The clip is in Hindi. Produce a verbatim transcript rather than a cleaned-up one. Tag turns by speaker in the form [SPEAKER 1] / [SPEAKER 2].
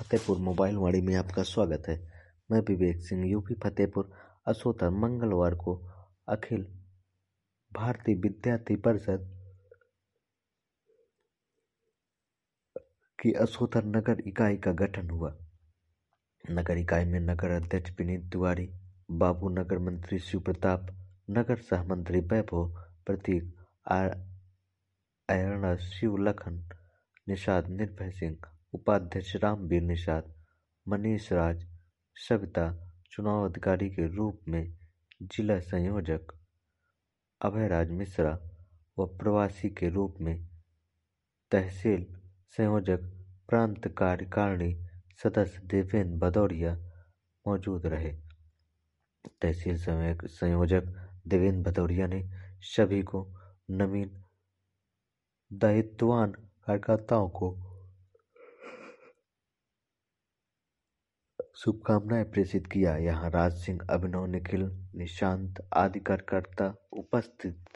[SPEAKER 1] फतेहपुर मोबाइल वाणी में आपका स्वागत है। मैं विवेक सिंह, यूपी फतेहपुर असोतर मंगलवार को अखिल भारतीय विद्यार्थी परिषद की असोतर नगर इकाई का गठन हुआ। नगर इकाई में नगर अध्यक्ष विनीत तिवारी, बाबू नगर मंत्री शिव प्रताप, नगर सह मंत्री वैभव प्रतीक, अयर्ण शिव लखन निषाद, निर्भय सिंह, उपाध्यक्ष रामवीर निषाद, मनीष राज, सविता, चुनाव अधिकारी के रूप में जिला संयोजक अभयराज मिश्रा व प्रवासी के रूप में तहसील संयोजक प्रांत कार्यकारिणी सदस्य देवेंद्र भदौरिया मौजूद रहे। तहसील संयोजक देवेंद्र भदौरिया ने सभी को नवीन दायित्ववान कार्यकर्ताओं को शुभकामनाएं प्रेषित किया। यहाँ राज सिंह, अभिनव, निखिल, निशांत आदि कार्यकर्ता उपस्थित